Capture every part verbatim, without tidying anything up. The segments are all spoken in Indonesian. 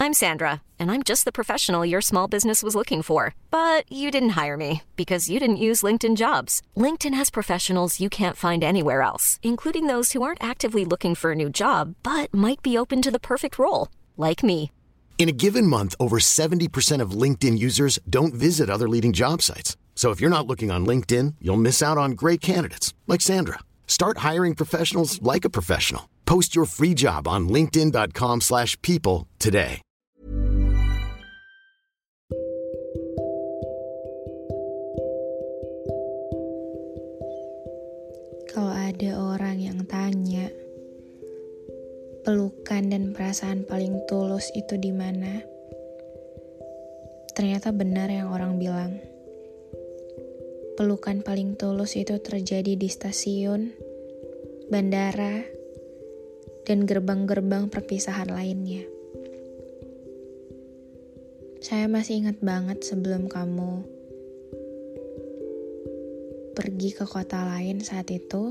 I'm Sandra, and I'm just the professional your small business was looking for. But you didn't hire me because you didn't use LinkedIn Jobs. LinkedIn has professionals you can't find anywhere else, including those who aren't actively looking for a new job, but might be open to the perfect role, like me. In a given month, over seventy percent of LinkedIn users don't visit other leading job sites. So if you're not looking on LinkedIn, you'll miss out on great candidates like Sandra. Start hiring professionals like a professional. Post your free job on linkedin.com slash people today. Kalau ada orang yang tanya, pelukan dan perasaan paling tulus itu di mana? Ternyata benar yang orang bilang. Pelukan paling tulus itu terjadi di stasiun, bandara, dan gerbang-gerbang perpisahan lainnya. Saya masih ingat banget sebelum kamu pergi ke kota lain saat itu,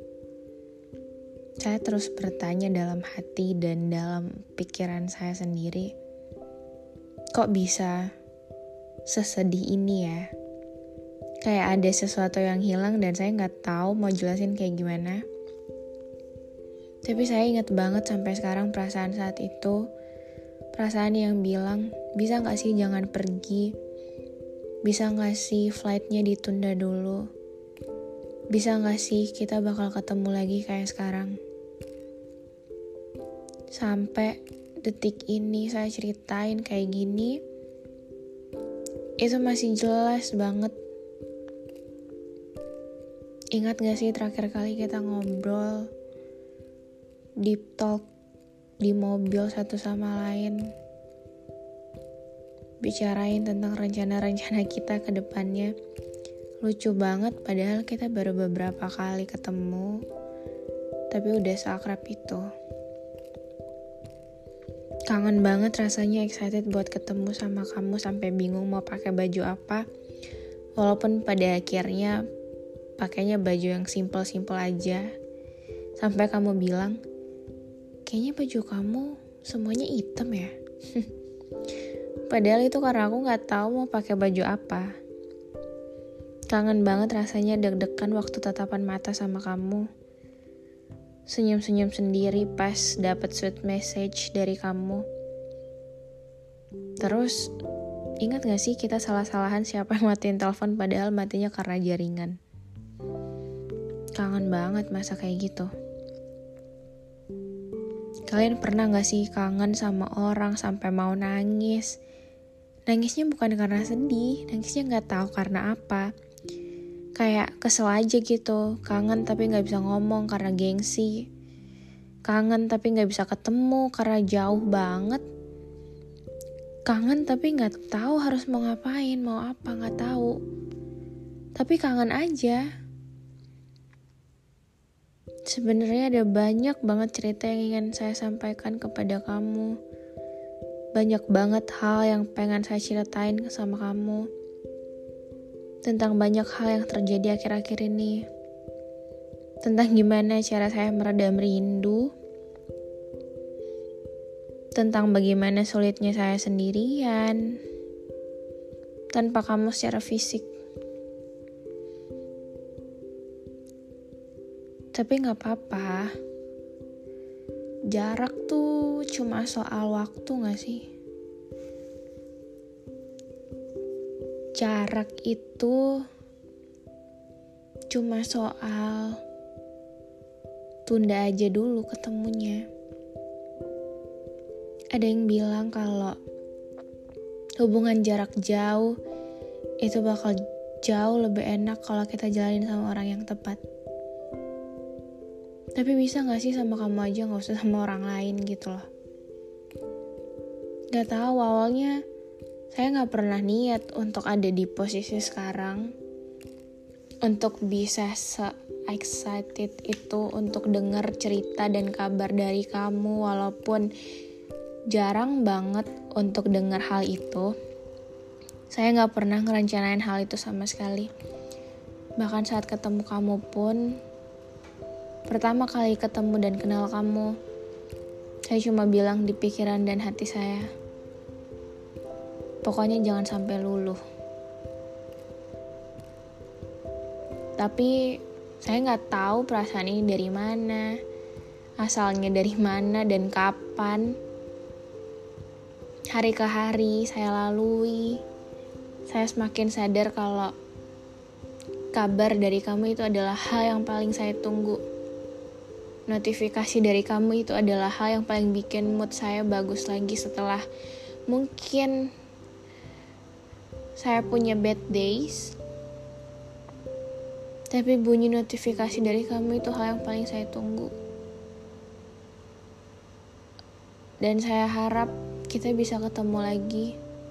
saya terus bertanya dalam hati dan dalam pikiran saya sendiri, kok bisa sesedih ini ya? Kayak ada sesuatu yang hilang dan saya gak tahu mau jelasin kayak gimana. Tapi saya ingat banget sampai sekarang perasaan saat itu, perasaan yang bilang, bisa gak sih jangan pergi? Bisa gak sih flightnya ditunda dulu? Bisa gak sih kita bakal ketemu lagi kayak sekarang? Sampai detik ini saya ceritain kayak gini, itu masih jelas banget. Ingat gak sih terakhir kali kita ngobrol, deep talk di mobil satu sama lain, bicarain tentang rencana-rencana kita ke depannya. Lucu banget, padahal kita baru beberapa kali ketemu, tapi udah seakrab itu. Kangen banget rasanya, excited buat ketemu sama kamu sampai bingung mau pakai baju apa. Walaupun pada akhirnya pakainya baju yang simple-simple aja. Sampai kamu bilang, kayaknya baju kamu semuanya hitam ya. Padahal itu karena aku gak tahu mau pakai baju apa. Kangen banget rasanya deg-degan waktu tatapan mata sama kamu. Senyum-senyum sendiri pas dapet sweet message dari kamu. Terus, ingat gak sih kita salah-salahan siapa yang matiin telepon padahal matinya karena jaringan. Kangen banget masa kayak gitu. Kalian pernah gak sih kangen sama orang sampai mau nangis? Nangisnya bukan karena sedih, nangisnya gak tahu karena apa. Kayak kesel aja gitu, kangen tapi gak bisa ngomong karena gengsi. Kangen tapi gak bisa ketemu karena jauh banget. Kangen tapi gak tahu harus mau ngapain, mau apa, gak tahu. Tapi kangen aja. Sebenarnya ada banyak banget cerita yang ingin saya sampaikan kepada kamu. Banyak banget hal yang pengen saya ceritain sama kamu. Tentang banyak hal yang terjadi akhir-akhir ini. Tentang gimana cara saya meredam rindu. Tentang bagaimana sulitnya saya sendirian tanpa kamu secara fisik. Tapi gak apa-apa. Jarak tuh cuma soal waktu gak sih? Jarak itu cuma soal tunda aja dulu ketemunya. Ada yang bilang kalau hubungan jarak jauh itu bakal jauh lebih enak kalau kita jalanin sama orang yang tepat. Tapi bisa gak sih sama kamu aja, gak usah sama orang lain gitu loh. Gak tahu, awalnya saya gak pernah niat untuk ada di posisi sekarang. Untuk bisa se-excited itu untuk dengar cerita dan kabar dari kamu. Walaupun jarang banget untuk dengar hal itu. Saya gak pernah ngerencanain hal itu sama sekali. Bahkan saat ketemu kamu pun, pertama kali ketemu dan kenal kamu, saya cuma bilang di pikiran dan hati saya, Pokoknya jangan sampai luluh. Tapi saya nggak tahu perasaan ini dari mana, asalnya dari mana dan kapan. Hari ke hari saya lalui, saya semakin sadar kalau kabar dari kamu itu adalah hal yang paling saya tunggu. Notifikasi dari kamu itu adalah hal yang paling bikin mood saya bagus lagi setelah mungkin saya punya bad days. Tapi bunyi notifikasi dari kamu itu hal yang paling saya tunggu. Dan saya harap kita bisa ketemu lagi.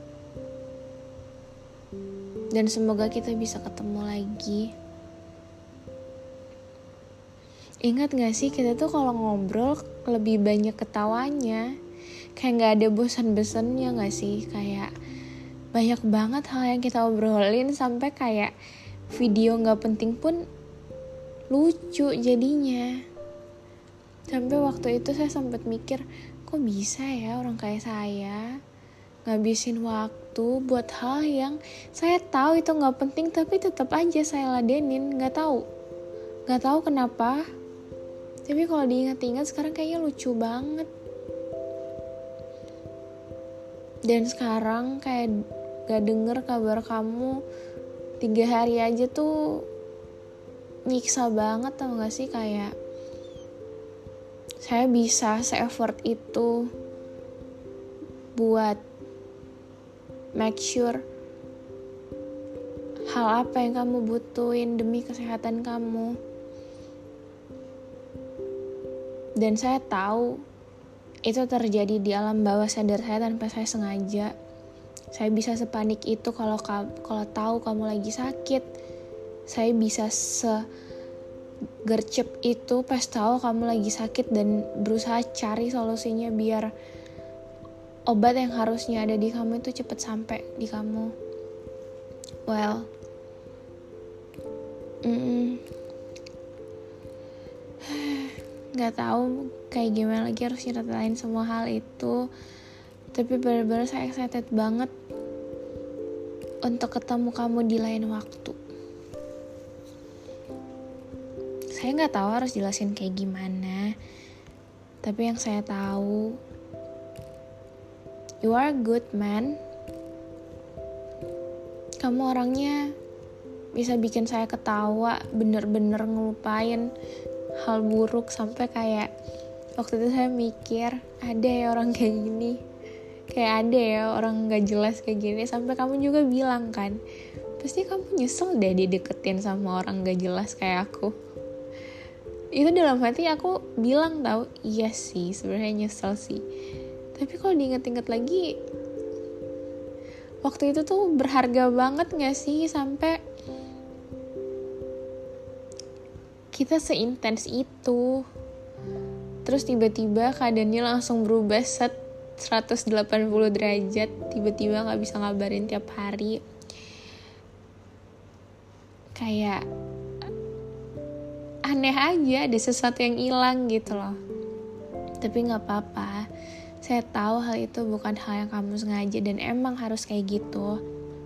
Dan semoga kita bisa ketemu lagi. Ingat gak sih, kita tuh kalau ngobrol lebih banyak ketawanya. Kayak gak ada bosan-bosannya gak sih? Kayak banyak banget hal yang kita obrolin sampai kayak video gak penting pun lucu jadinya. Sampai waktu itu saya sempat mikir, kok bisa ya orang kayak saya ngabisin waktu buat hal yang saya tahu itu gak penting tapi tetap aja saya ladenin. Gak tahu Gak tahu kenapa. Tapi kalau diingat-ingat sekarang kayaknya lucu banget. Dan sekarang kayak gak denger kabar kamu tiga hari aja tuh nyiksa banget, tau gak sih? Kayak saya bisa se-effort itu buat make sure hal apa yang kamu butuhin demi kesehatan kamu. Dan saya tahu itu terjadi di alam bawah sadar saya tanpa saya sengaja. Saya bisa sepanik itu kalau kalau tahu kamu lagi sakit. Saya bisa segercep itu pas tahu kamu lagi sakit dan berusaha cari solusinya biar obat yang harusnya ada di kamu itu cepat sampai di kamu. Well, mm, nggak tahu kayak gimana lagi harus ceritain semua hal itu. Tapi benar-benar saya excited banget untuk ketemu kamu di lain waktu. Saya nggak tahu harus jelasin kayak gimana. Tapi yang saya tahu, you are a good man. Kamu orangnya bisa bikin saya ketawa, bener-bener ngelupain hal buruk. Sampai kayak waktu itu saya mikir, ada ya orang kayak gini, kayak ada ya orang gak jelas kayak gini. Sampai kamu juga bilang kan, pasti kamu nyesel deh dideketin sama orang gak jelas kayak aku. Itu dalam hati aku bilang tau, iya sih sebenarnya nyesel sih. Tapi kalau diinget-inget lagi, waktu itu tuh berharga banget gak sih? Sampai kita seintens itu. Terus tiba-tiba keadaannya langsung berubah set seratus delapan puluh derajat. Tiba-tiba gak bisa ngabarin tiap hari. Kayak aneh aja, ada sesuatu yang hilang gitu loh. Tapi gak apa-apa. Saya tahu hal itu bukan hal yang kamu sengaja dan emang harus kayak gitu.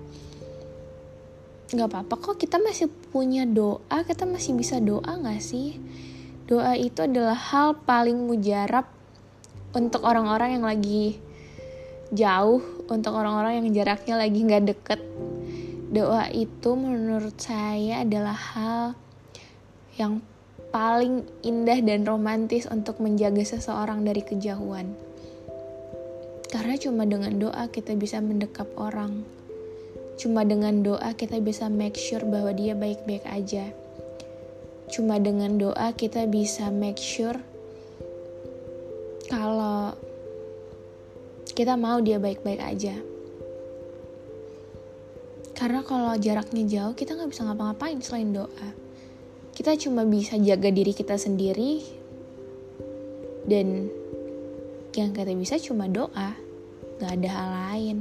Gak apa-apa kok, kita masih punya doa, kita masih bisa doa gak sih? Doa itu adalah hal paling mujarab untuk orang-orang yang lagi jauh, untuk orang-orang yang jaraknya lagi gak deket. Doa itu menurut saya adalah hal yang paling indah dan romantis untuk menjaga seseorang dari kejauhan. Karena cuma dengan doa kita bisa mendekap orang. Cuma dengan doa kita bisa make sure bahwa dia baik-baik aja. Cuma dengan doa kita bisa make sure kalau kita mau dia baik-baik aja. Karena kalau jaraknya jauh kita gak bisa ngapa-ngapain selain doa. Kita cuma bisa jaga diri kita sendiri. Dan yang kita bisa cuma doa. Gak ada hal lain.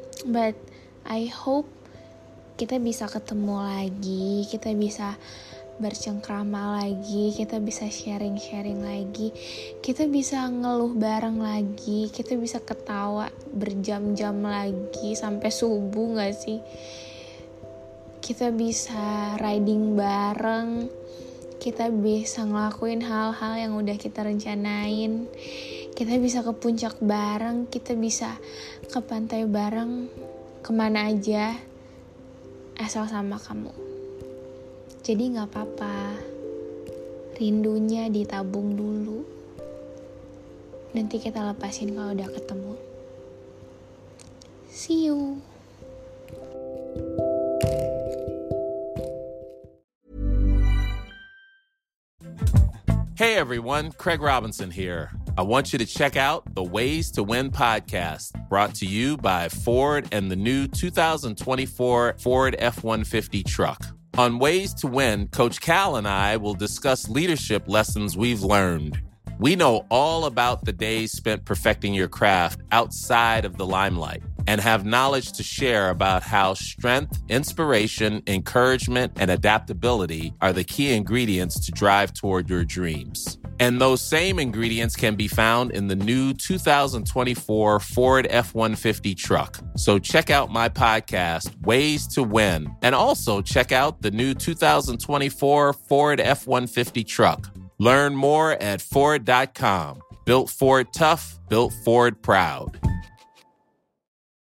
But I hope kita bisa ketemu lagi, kita bisa bercengkrama lagi, kita bisa sharing-sharing lagi, kita bisa ngeluh bareng lagi, kita bisa ketawa berjam-jam lagi sampai subuh gak sih? Kita bisa riding bareng, kita bisa ngelakuin hal-hal yang udah kita rencanain, kita bisa ke puncak bareng, kita bisa ke pantai bareng, kemana aja asal sama kamu. Jadi gak apa-apa, rindunya ditabung dulu, nanti kita lepasin kalau udah ketemu. See you. Hey everyone, Craig Robinson here. I want you to check out the Ways to Win podcast, brought to you by Ford and the new two thousand twenty-four Ford F one fifty truck. On Ways to Win, Coach Cal and I will discuss leadership lessons we've learned. We know all about the days spent perfecting your craft outside of the limelight and have knowledge to share about how strength, inspiration, encouragement, and adaptability are the key ingredients to drive toward your dreams. And those same ingredients can be found in the new two thousand twenty-four Ford F one fifty truck. So check out my podcast, Ways to Win, and also check out the new two thousand twenty-four Ford F one fifty truck. Learn more at Ford dot com. Built Ford tough, built Ford proud.